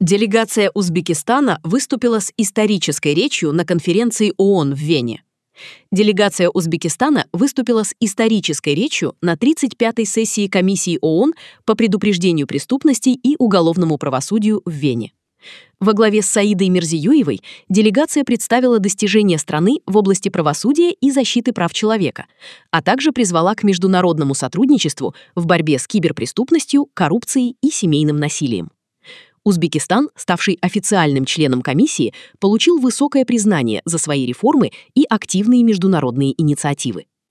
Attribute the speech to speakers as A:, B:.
A: Делегация Узбекистана выступила с исторической речью на конференции ООН в Вене. Делегация Узбекистана выступила с исторической речью на 35-й сессии Комиссии ООН по предупреждению преступностей и уголовному правосудию в Вене. Во главе с Саидой Мирзиёевой делегация представила достижения страны в области правосудия и защиты прав человека, а также призвала к международному сотрудничеству в борьбе с киберпреступностью, коррупцией и семейным насилием. Узбекистан, ставший официальным членом комиссии, получил высокое признание за свои реформы и активные международные инициативы.